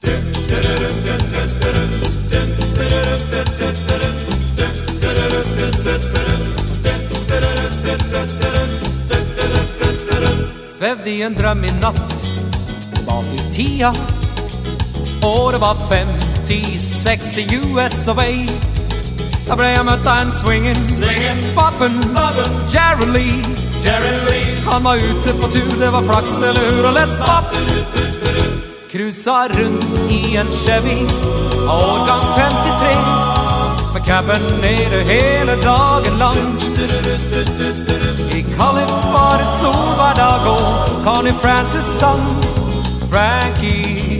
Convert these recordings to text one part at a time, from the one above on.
Svävde i en dröm i natt bak i 10. Och det var 56 i US of A. Där blev jag möta en swingin' Boppin' Jerry Lee. Han var ute på tur, det var flax eller hur. Och let's bop. Cruisa runt i en Chevy årgång 53. Med cabben nere hela dagen lång. I Calif var det sol var dag och Connie Francis sång Frankie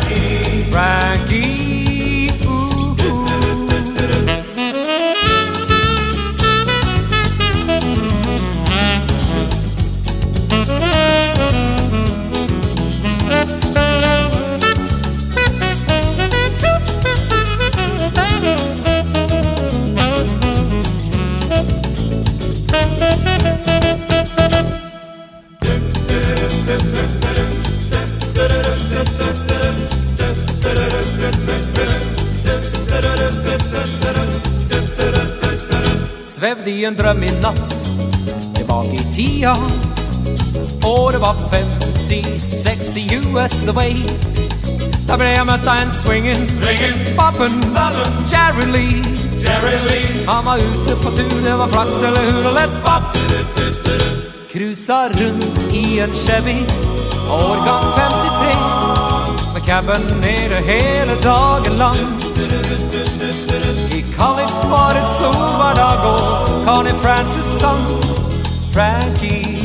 Svävde i en dröm i natt tillbaka i 10. Och det var 56 i US of A. Där blev jag möta en swingin' Boppin' Jerry Lee. Han var ute på tur, det var flax eller hur. Och let's bop. Cruisa runt i en Chevy årgång 53. Med cabben nere hela dagen lång. I Calif var det sol var dag och Connie Francis sång Frankie